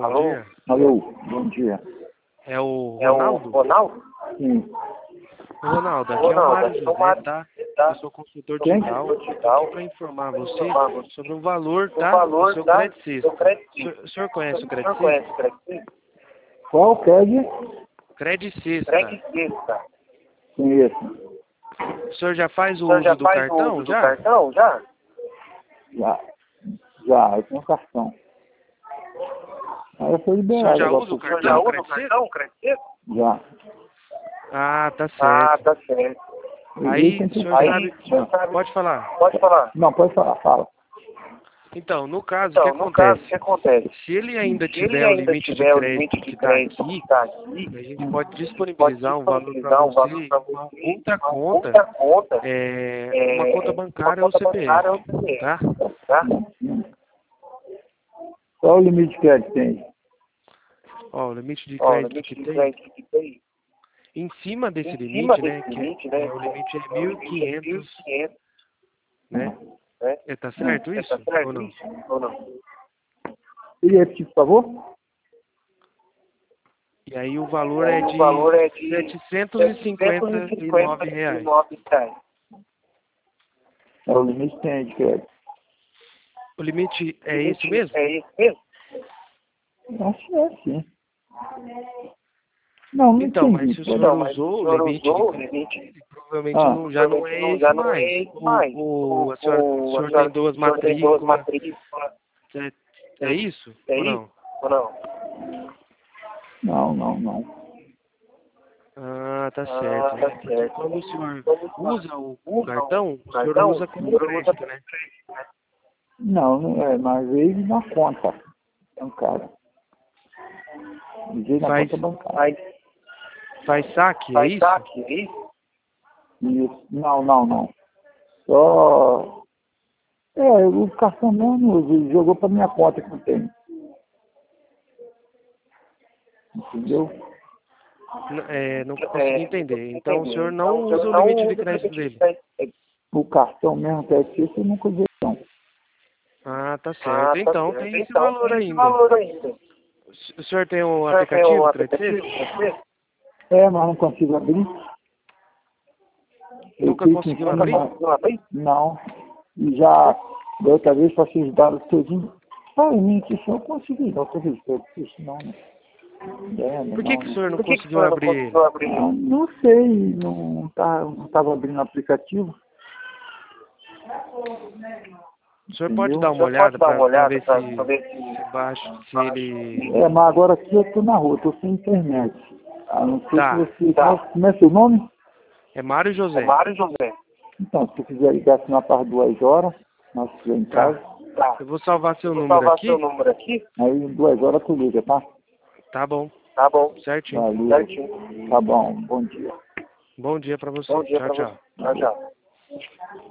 bom dia. Alô, bom dia. É o Ronaldo? Ronaldo? Sim. Ronaldo, aqui é o Mário José, tá? Eu sou consultor Quem? digital. Tô aqui para informar você sobre o valor, tá? Do seu Credit System. O senhor conhece o Credit System? Qual Cred? Credit System. Conheço. O senhor já faz o uso do cartão, já? Já, eu tenho cartão. Aí eu fui O senhor liberado já agora. usa o cartão Credit System? Já. Ah, tá certo. Aí, o senhor sabe... Pode falar. Não, pode falar, fala. Então, no caso, o que acontece? Se ele ainda tiver o limite de crédito que está aqui, a gente pode disponibilizar um valor para você, uma outra conta, uma conta bancária ou CPF, tá? Qual o limite de crédito que tem? Ó, o limite de crédito que tem, em cima desse limite, né, o limite é 1.500, né? Tá certo isso? Ou não? E repetir, por favor? E aí o valor é de R$759. É o limite que tem de crédito. O limite é esse mesmo? Acho que é sim. Não Então, entendi. mas se o senhor usou o limite de crédito, provavelmente já não é esse mais. O senhor tem duas matrículas. É isso? Ou não? Não. Ah, tá certo. Porque quando o senhor usa o cartão, o senhor usa como crédito, né? Não é, mas veio na conta. É um cara. Veio na conta bancária. Faz saque, é isso? Isso. Não. Só... o cartão mesmo ele jogou para minha conta que eu tenho. Entendeu? Não consegui entender. Então o senhor não usa o limite de crédito dele? O cartão mesmo que é esse, eu nunca usei não. Ah, tá certo. Então tem esse valor ainda. O senhor tem um aplicativo Credit System? Mas não consigo abrir. Nunca conseguiu abrir? Não. E já, da outra vez, para vocês darem tudinho. Só em mim que eu consegui. Não acredito não, né? Por que o senhor não conseguiu abrir ele? Não sei, não estava abrindo o aplicativo. O senhor pode dar uma olhada para ver se baixa, se ele... Mas agora aqui eu estou na rua, estou sem internet. Não sei se você... Como é seu nome? É Mário José. Então, se você quiser ligar assim na parte de 2 horas, nós estivermos em casa. Eu vou salvar seu número aqui. Aí em 2 horas tu liga, tá? Tá bom. Certinho. Valeu. Tá bom, bom dia. Bom dia para você. Tchau.